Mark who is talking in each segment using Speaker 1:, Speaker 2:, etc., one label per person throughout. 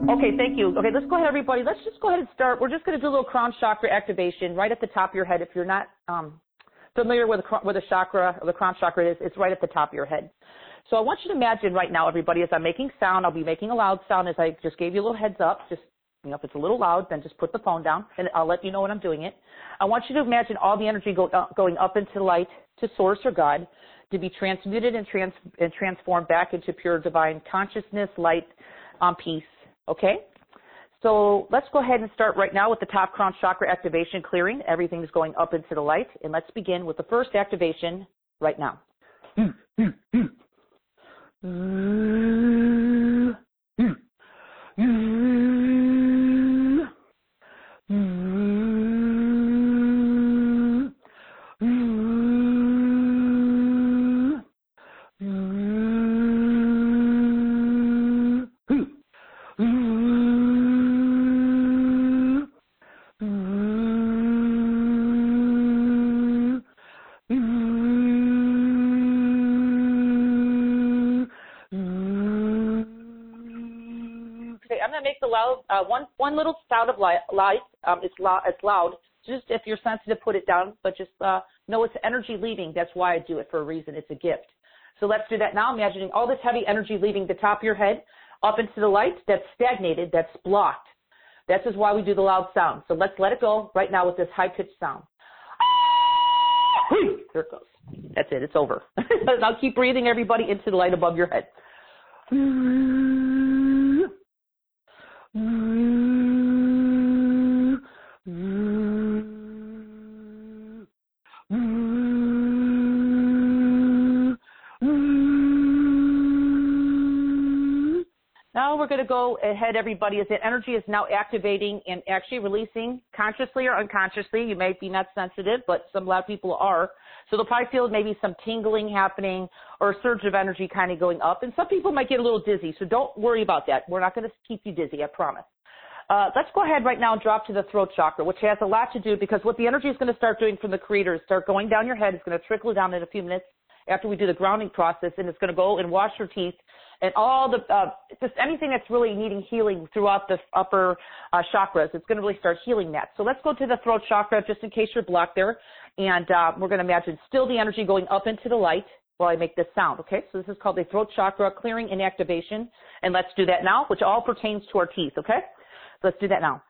Speaker 1: Okay, thank you. Okay, let's go ahead, everybody. Let's just go ahead and start. We're just going to do a little crown chakra activation right at the top of your head. If you're not familiar with a chakra or the crown chakra is, it's right at the top of your head. So I want you to imagine right now, everybody, as I'm making sound, I'll be making a loud sound as I just gave you a little heads up. Just, you know, if it's a little loud, then just put the phone down, and I'll let you know when I'm doing it. I want you to imagine all the energy going up into light, to source or God, to be transmuted and transformed back into pure divine consciousness, light, peace. Okay? So let's go ahead and start right now with the top crown chakra activation clearing. Everything's going up into the light. And let's begin with the first activation right now. One little spout of light. It's loud. Just if you're sensitive, put it down. But just know it's energy leaving. That's why I do it, for a reason. It's a gift. So let's do that now. Imagining all this heavy energy leaving the top of your head up into the light that's stagnated, that's blocked. This is why we do the loud sound. So let's let it go right now with this high-pitched sound. There it goes. That's it. It's over. Now keep breathing, everybody, into the light above your head. Now we're going to go ahead, everybody, as the energy is now activating and actually releasing consciously or unconsciously. You may be not sensitive, but a lot of people are. So they'll probably feel maybe some tingling happening or a surge of energy kind of going up. And some people might get a little dizzy, so don't worry about that. We're not going to keep you dizzy, I promise. Let's go ahead right now and drop to the throat chakra, which has a lot to do, because what the energy is going to start doing from the Creator is start going down your head. It's going to trickle down in a few minutes after we do the grounding process, and it's going to go and wash your teeth and all the, just anything that's really needing healing throughout the upper chakras. It's going to really start healing that. So let's go to the throat chakra just in case you're blocked there. And we're going to imagine still the energy going up into the light while I make this sound, okay? So this is called the throat chakra clearing and activation. And let's do that now, which all pertains to our teeth, okay? So let's do that now.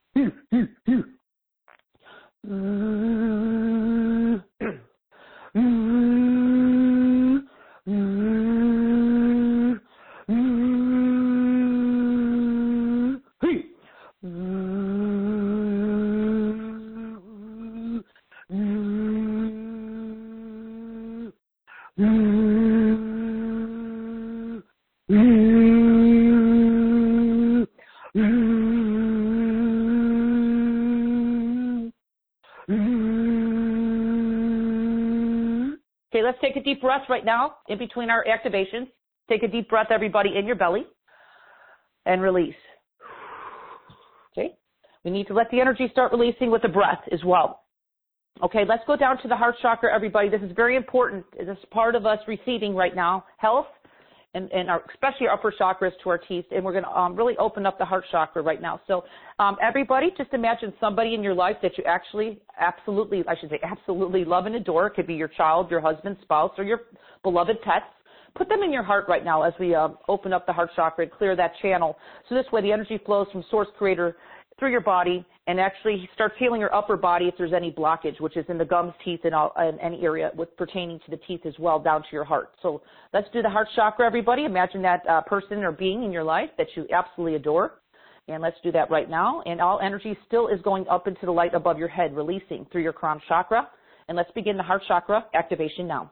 Speaker 1: Okay, let's take a deep breath right now in between our activations. Take a deep breath, everybody, in your belly, and release. Okay, we need to let the energy start releasing with the breath as well. Okay, let's go down to the heart chakra, everybody. This is very important. This is part of us receiving right now health, and especially our upper chakras to our teeth. And we're going to really open up the heart chakra right now. So everybody, just imagine somebody in your life that you actually absolutely love and adore. It could be your child, your husband, spouse, or your beloved pets. Put them in your heart right now as we open up the heart chakra and clear that channel. So this way the energy flows from Source Creator through your body and actually starts healing your upper body if there's any blockage, which is in the gums, teeth, and any area pertaining to the teeth as well, down to your heart. So let's do the heart chakra, everybody. Imagine that person or being in your life that you absolutely adore. And let's do that right now. And all energy still is going up into the light above your head, releasing through your crown chakra. And let's begin the heart chakra activation now.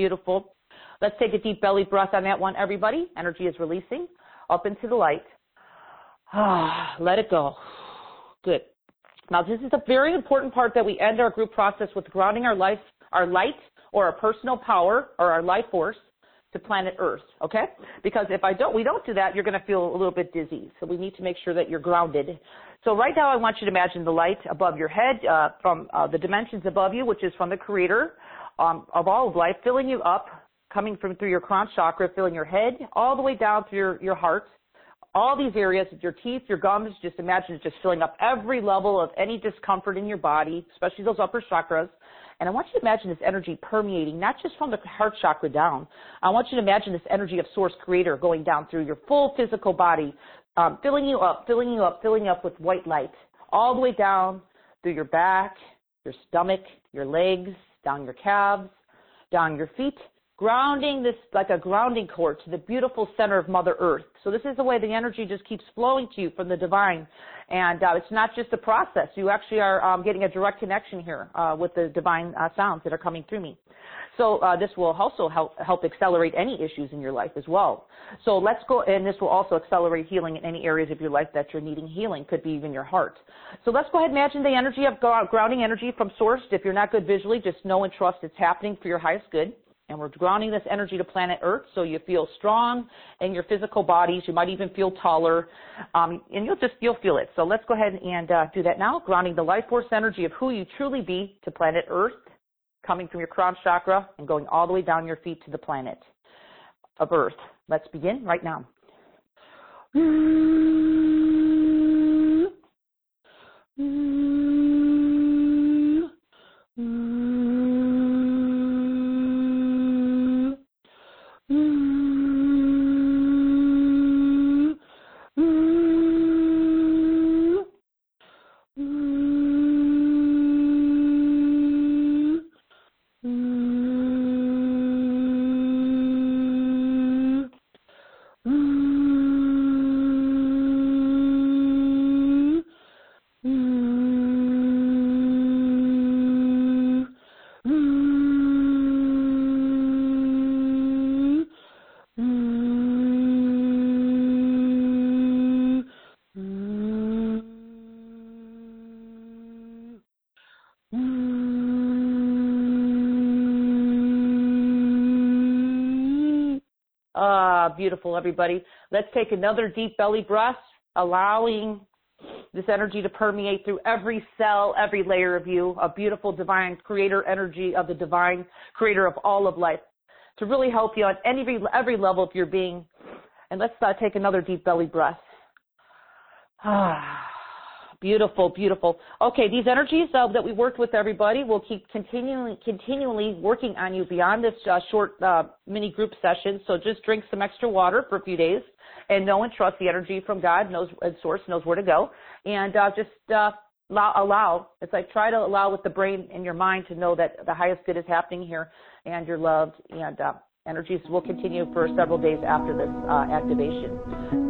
Speaker 1: Beautiful. Let's take a deep belly breath on that one, everybody. Energy is releasing up into the light. Let it go. Good. Now, this is a very important part that we end our group process with, grounding our light, or our personal power, or our life force to planet Earth, okay? Because if we don't do that, you're going to feel a little bit dizzy. So we need to make sure that you're grounded. So right now, I want you to imagine the light above your head, from the dimensions above you, which is from the Creator of all of life, filling you up, coming through your crown chakra, filling your head all the way down through your heart. All these areas, your teeth, your gums, just imagine it just filling up every level of any discomfort in your body, especially those upper chakras. And I want you to imagine this energy permeating, not just from the heart chakra down. I want you to imagine this energy of Source Creator going down through your full physical body, filling you up with white light, all the way down through your back, your stomach, your legs, down your calves, down your feet, grounding this like a grounding cord to the beautiful center of Mother Earth. So this is the way the energy just keeps flowing to you from the divine. And it's not just a process. You actually are getting a direct connection here with the divine sounds that are coming through me. So this will also help accelerate any issues in your life as well. So let's go, and this will also accelerate healing in any areas of your life that you're needing healing, could be even your heart. So let's go ahead and imagine the energy of grounding energy from Source. If you're not good visually, just know and trust it's happening for your highest good. And we're grounding this energy to planet Earth so you feel strong in your physical bodies. You might even feel taller, and you'll feel it. So let's go ahead and do that now, grounding the life force energy of who you truly be to planet Earth, coming from your crown chakra and going all the way down your feet to the planet of Earth. Let's begin right now. Beautiful, everybody. Let's take another deep belly breath, allowing this energy to permeate through every cell, every layer of you, a beautiful divine creator energy of the divine creator of all of life, to really help you on every level of your being. And let's take another deep belly breath. Beautiful, beautiful. Okay, these energies that we worked with, everybody, will keep continually working on you beyond this short mini group session. So just drink some extra water for a few days and know and trust the energy from God, and Source knows where to go. And just allow, it's like try to allow with the brain and your mind to know that the highest good is happening here and you're loved, and energies will continue for several days after this activation.